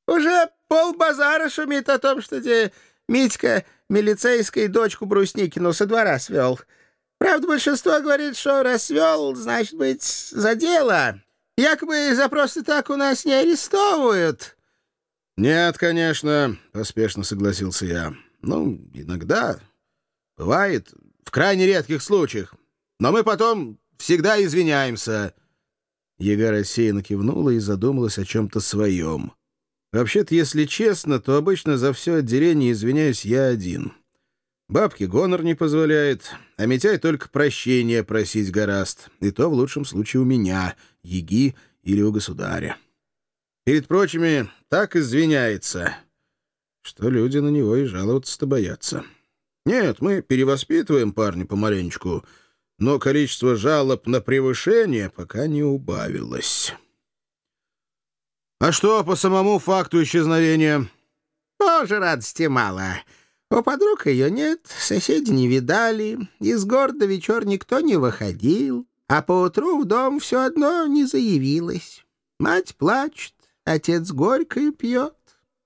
Уже полбазара шумит о том, что Митька милицейской дочку Брусникину со двора свел. Правда, большинство говорит, что раз свел, значит быть, за дело. Якобы за просто так у нас не арестовывают. «Нет, конечно», — поспешно согласился я. «Ну, иногда. Бывает. В крайне редких случаях. Но мы потом всегда извиняемся». Яга рассеянно кивнула и задумалась о чем-то своем. Вообще-то, если честно, то обычно за все отделение извиняюсь я один. Бабке гонор не позволяет, а Митяй только прощения просить гораст. И то в лучшем случае у меня, Яги или у государя. Перед прочими так извиняется, что люди на него и жаловаться-то боятся. Нет, мы перевоспитываем парня помаленечку, но количество жалоб на превышение пока не убавилось. А что по самому факту исчезновения? Тоже радости мало. У подруг ее нет, соседи не видали, из города вечер никто не выходил, а поутру в дом все одно не заявилась. Мать плачет, отец горько пьет.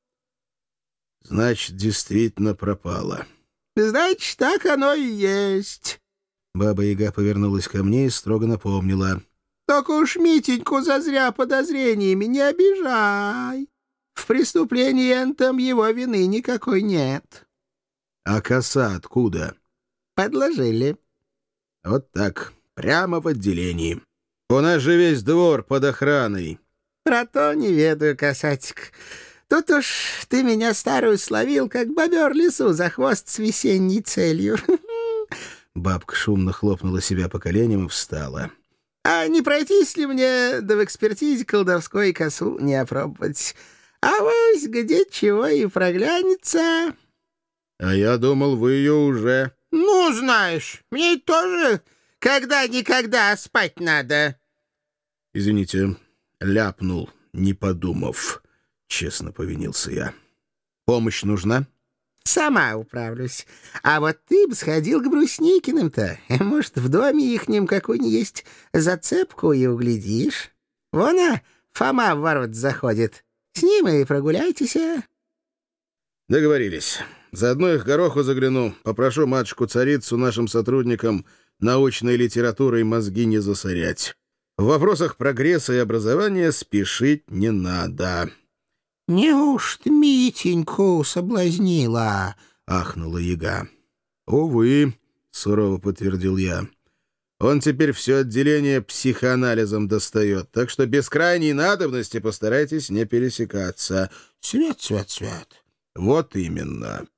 Значит, действительно пропала. Значит, так оно и есть. Баба-Яга повернулась ко мне и строго напомнила. Только уж Митеньку зазря подозрениями не обижай. В преступлении энтом его вины никакой нет. А коса откуда? Подложили. Вот так, прямо в отделении. У нас же весь двор под охраной. Про то не ведаю, касатик. Тут уж ты меня старую словил, как бобер лису за хвост с весенней целью. Бабка шумно хлопнула себя по коленям и встала. А не пройтись ли мне, да в экспертизе колдовской косу не опробовать? А вось где чего и проглянется. А я думал, вы ее уже... Ну, знаешь, мне тоже когда-никогда спать надо. Извините, ляпнул, не подумав. Честно повинился я. Помощь нужна? Сама управлюсь. А вот ты бы сходил к Брусникиным-то. Может, в доме ихнем какую-нибудь есть зацепку и углядишь. Вон, Фома в ворот заходит. С ним и прогуляйтесь. Договорились. Заодно их гороху загляну. Попрошу матушку-царицу нашим сотрудникам научной литературой мозги не засорять. В вопросах прогресса и образования спешить не надо. «Неужто Митеньку соблазнила?» — ахнула Яга. «Увы», — сурово подтвердил я. «Он теперь все отделение психоанализом достает, так что без крайней надобности постарайтесь не пересекаться». «Свет, свет, свет». «Вот именно».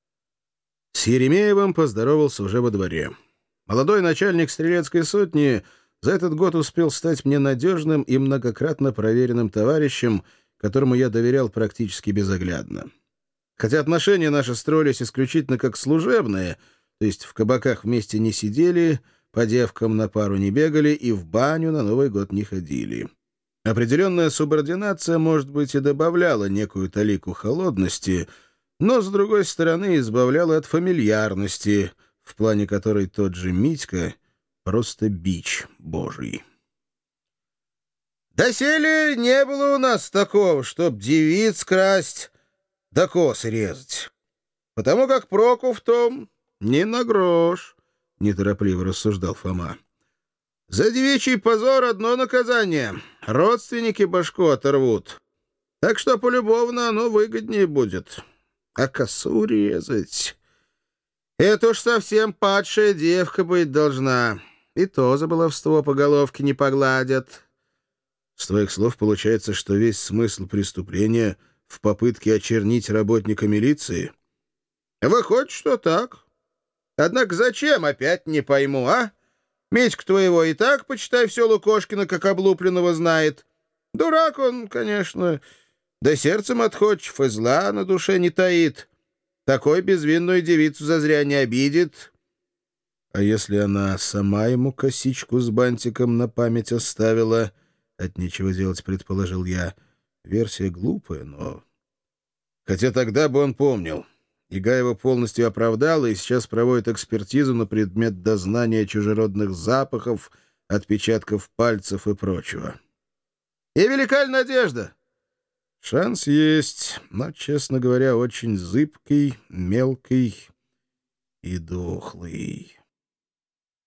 С Еремеевым поздоровался уже во дворе. Молодой начальник стрелецкой сотни за этот год успел стать мне надежным и многократно проверенным товарищем, которому я доверял практически безоглядно. Хотя отношения наши строились исключительно как служебные, то есть в кабаках вместе не сидели, по девкам на пару не бегали и в баню на Новый год не ходили. Определенная субординация, может быть, и добавляла некую талику холодности, но, с другой стороны, избавляла от фамильярности, в плане которой тот же Митька — просто бич божий. Доселе не было у нас такого, чтоб девиц красть да косы резать. Потому как проку в том не на грош, — неторопливо рассуждал Фома. За девичий позор одно наказание — родственники башку оторвут. Так что полюбовно оно выгоднее будет. А косу резать — это уж совсем падшая девка быть должна. И то за баловство по головке не погладят. С твоих слов получается, что весь смысл преступления в попытке очернить работника милиции? Выходит, что так. Однако зачем, опять не пойму, а? Митька твоего и так, почитай, все Лукошкина как облупленного знает. Дурак он, конечно, да сердцем отходчив и зла на душе не таит. Такой безвинную девицу зазря не обидит. А если она сама ему косичку с бантиком на память оставила? От нечего делать, предположил я. Версия глупая, но... Хотя тогда бы он помнил. Яга его полностью оправдала и сейчас проводит экспертизу на предмет дознания чужеродных запахов, отпечатков пальцев и прочего. И велика ли надежда, Шанс есть, но, честно говоря, очень зыбкий, мелкий и дохлый.